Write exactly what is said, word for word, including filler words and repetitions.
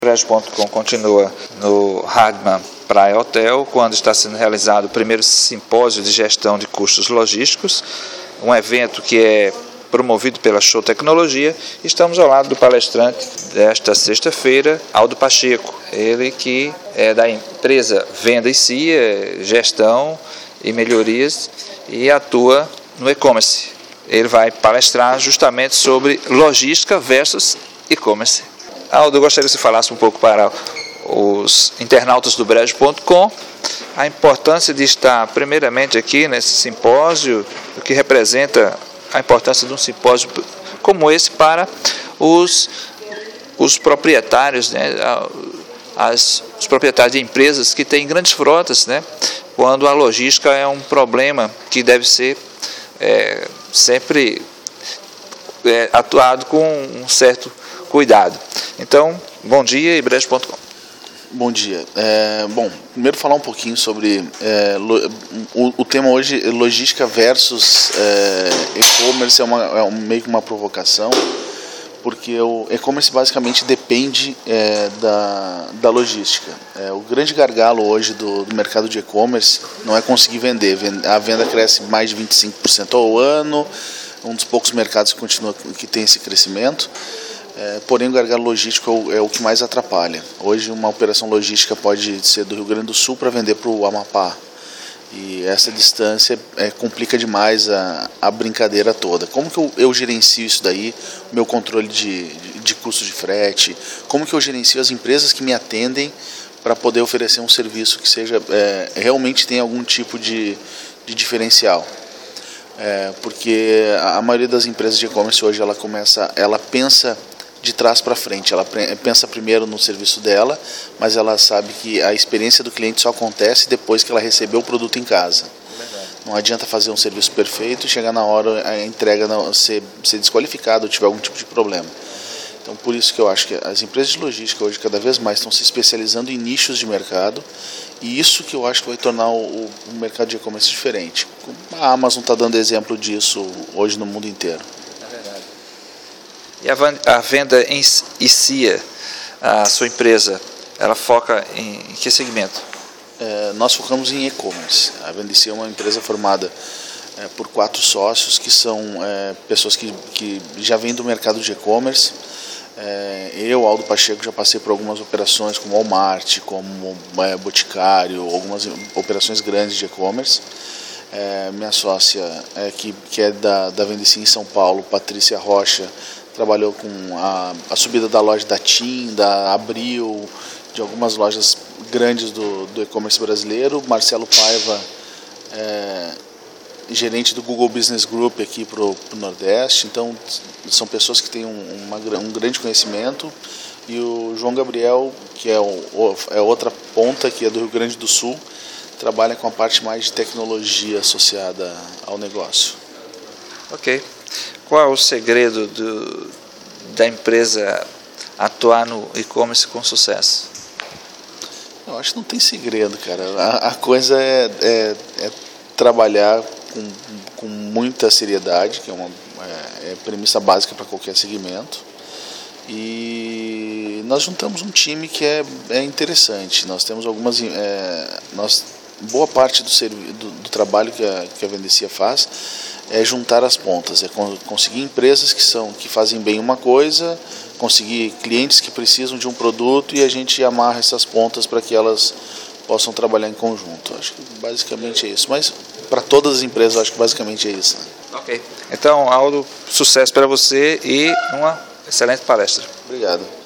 Brejo ponto com continua no Radman Praia Hotel, quando está sendo realizado o primeiro simpósio de gestão de custos logísticos, um evento que é promovido pela Show Tecnologia. Estamos ao lado do palestrante desta sexta-feira, Aldo Pacheco, ele que é da empresa Venda e C I A, Gestão e Melhorias, e atua no e-commerce. Ele vai palestrar justamente sobre logística versus e-commerce. Aldo, eu gostaria que você falasse um pouco para os internautas do Brejo ponto com a importância de estar primeiramente aqui nesse simpósio, o que representa a importância de um simpósio como esse para os, os proprietários, né, as, os proprietários de empresas que têm grandes frotas, né, quando a logística é um problema que deve ser é, sempre é, atuado com um certo cuidado. Então, bom dia e Brejo ponto com. Bom dia. É, bom, primeiro falar um pouquinho sobre é, lo, o, o tema hoje, logística versus é, e-commerce, é, uma, é um, meio que uma provocação, porque o e-commerce basicamente depende é, da, da logística. É, o grande gargalo hoje do, do mercado de e-commerce não é conseguir vender. A venda cresce mais de vinte e cinco por cento ao ano, um dos poucos mercados que, continua, que tem esse crescimento. É, porém, o gargalo logístico é o, é o que mais atrapalha. Hoje, uma operação logística pode ser do Rio Grande do Sul para vender para o Amapá. E essa distância é, complica demais a, a brincadeira toda. Como que eu, eu gerencio isso daí, o meu controle de, de, de custo de frete? Como que eu gerencio as empresas que me atendem para poder oferecer um serviço que seja é, realmente tenha algum tipo de, de diferencial? É, porque a maioria das empresas de e-commerce hoje ela começa, ela pensa de trás para frente, ela pensa primeiro no serviço dela, mas ela sabe que a experiência do cliente só acontece depois que ela recebeu o produto em casa. Verdade. Não adianta fazer um serviço perfeito e chegar na hora a entrega não, ser, ser desqualificado ou tiver algum tipo de problema. Então, por isso que eu acho que as empresas de logística hoje cada vez mais estão se especializando em nichos de mercado, e isso que eu acho que vai tornar o, o mercado de e-commerce diferente. A Amazon está dando exemplo disso hoje no mundo inteiro. E a Venda em C I A, a sua empresa, ela foca em, em que segmento? É, nós focamos em e-commerce. A Venda em C I A é uma empresa formada é, por quatro sócios, que são é, pessoas que, que já vêm do mercado de e-commerce. É, eu, Aldo Pacheco, já passei por algumas operações como Walmart, como é, Boticário, algumas operações grandes de e-commerce. É, minha sócia, é, que, que é da, da Venda em C I A em São Paulo, Patrícia Rocha, trabalhou com a, a subida da loja da TIM, da Abril, de algumas lojas grandes do, do e-commerce brasileiro. Marcelo Paiva, é, gerente do Google Business Group aqui para o Nordeste. Então, são pessoas que têm um, uma, um grande conhecimento. E o João Gabriel, que é, o, é outra ponta, que é do Rio Grande do Sul, trabalha com a parte mais de tecnologia associada ao negócio. Ok. Qual é o segredo do, da empresa atuar no e-commerce com sucesso? Eu acho que não tem segredo, cara. A, a coisa é, é, é trabalhar com, com muita seriedade, que é uma é, é premissa básica para qualquer segmento. E nós juntamos um time que é, é interessante. Nós temos algumas... É, nós, boa parte do, do, do trabalho que a, que a Venda em C I A faz é juntar as pontas, é conseguir empresas que, são, que fazem bem uma coisa, conseguir clientes que precisam de um produto e a gente amarra essas pontas para que elas possam trabalhar em conjunto. Acho que basicamente é isso, mas para todas as empresas acho que basicamente é isso. Né? Ok. Então, Aldo, sucesso para você e uma excelente palestra. Obrigado.